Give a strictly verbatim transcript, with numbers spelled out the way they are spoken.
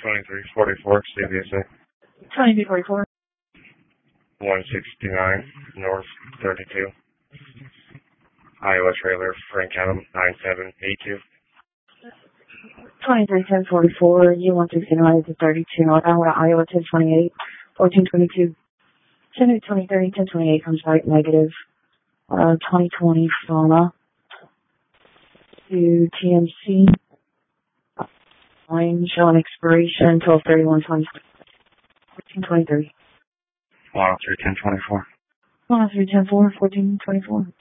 twenty-three forty-four, C V S A. twenty-three forty-four. one sixty-nine North thirty-two. Iowa trailer, Frank Adam, nine seven eight two. twenty-three ten forty-four, U one sixty-nine to thirty-two North Iowa, Iowa ten twenty-eight, fourteen twenty-two. ten twenty-three, ten twenty-eight comes back negative. Uh, twenty twenty Fauna to T M C. Line showing expiration twelve thirty-one twenty. fourteen twenty-three. one oh three ten twenty-four. one oh three ten four, fourteen twenty-four.